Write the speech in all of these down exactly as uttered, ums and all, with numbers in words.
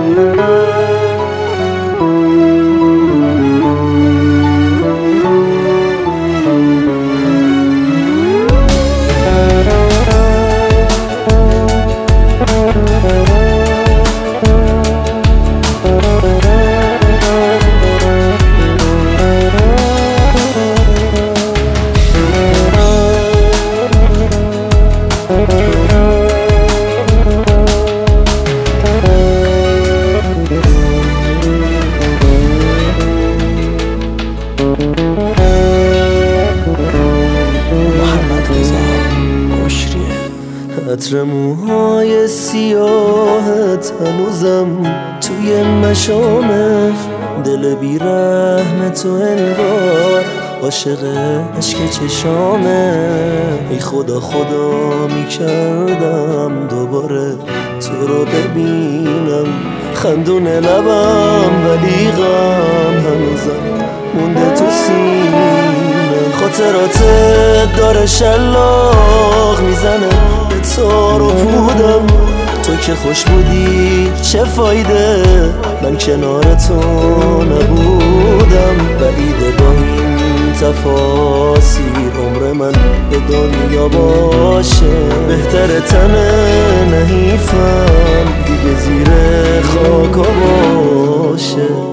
عطر موهای سیاهت هنوزم توی مشامه، دل بیرحم تو انگار عاشق عشق چشامه. ای خدا خدا میکردم دوباره تو رو ببینم، خندون لبم ولی غم هنوزم مونده تو سینم. خاطراتت داره شلاق میزنه به تار و پودم، تو که خوش بودی چه فایده، من کنار تو نبودم. بعیده با این تفاصیل عمر من به دنیا باشه، بهتره تنه نحیفم دیگه زیر خاکا باشه.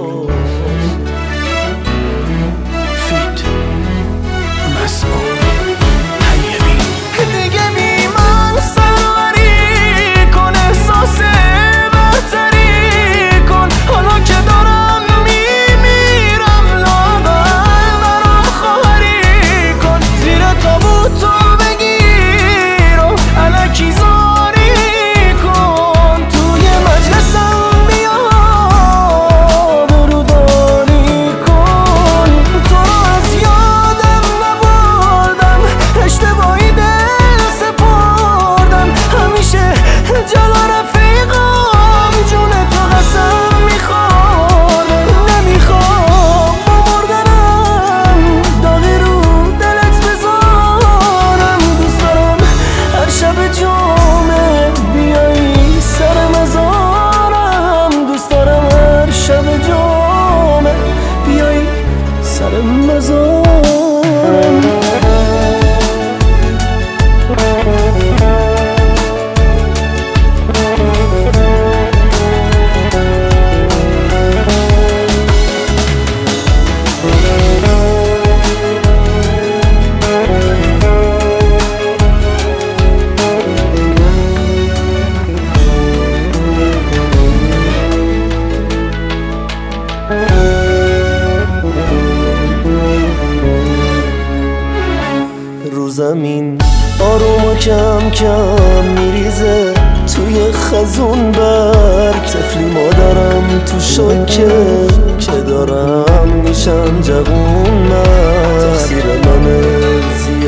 رو زمین آروم و کم کم میریزه توی خزون برگ، طفلی مادرم تو شکه که دارم میشم جوون. من تقصیر من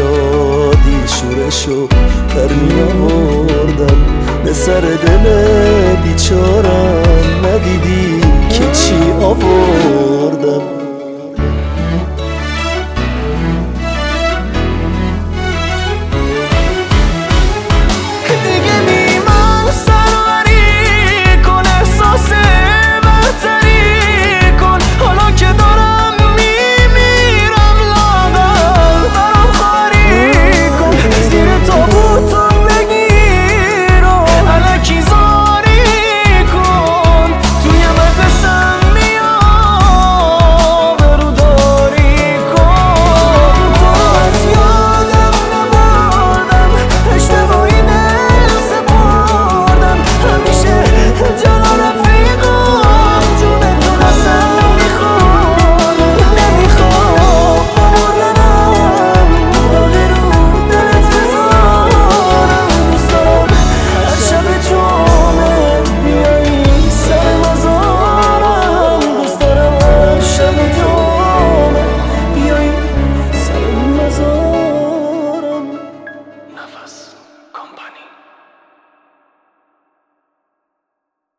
زیادی شورشو در می آوردم به سر دل